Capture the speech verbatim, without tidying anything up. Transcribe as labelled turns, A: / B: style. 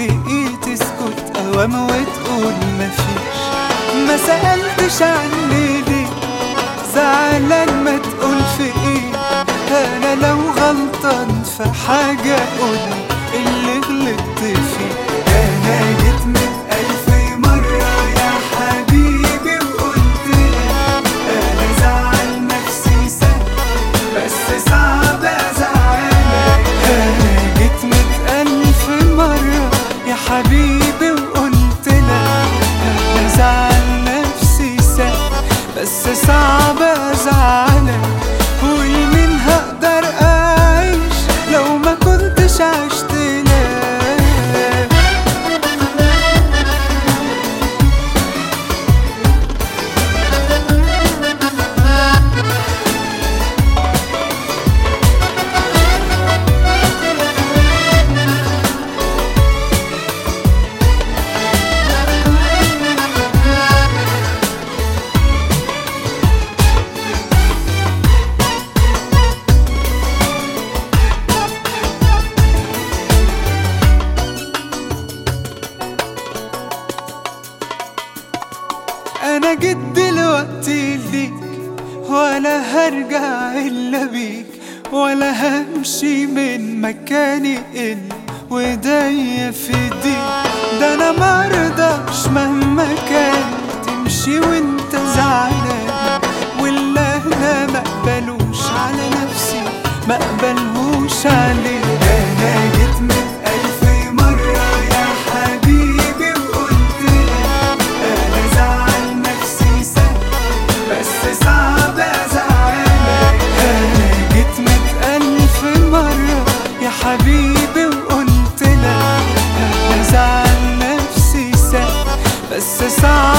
A: في ايه تسكت اوام وتقول مفيش. ما سألتش عني ليه زعلان، ما تقول في ايه. انا لو غلطان في حاجة قولي اللي غلطت فيه. انا جيت مئة الف مرة يا حبيبي وقلت لك انا زعل نفسي سهل بس صعب ازعلك. انا جيت مئة الف مرة يا حبيبي وقلت لك انا زعل نفسي سهل بس صعب ازعلك. ولمين هقدر اعيش لو ما كنتش عشت لك. انا جيت دلوقتي ليك ولا هرجع الا بيك، ولا همشي من مكاني الا وايديا في ايديك. ده انا مرضاش مهما كان تمشي وانت زعلان، واللي انا مقبلوش على نفسي مقبلهوش عليك. انا جيت مئة الف مرة يا حبيبي وقلت لك انا زعل نفسي سهل بس صعب ازعلك. انا جيت مئة الف مرة يا حبيبي وقلت لك انا زعل نفسي سهل بس صعب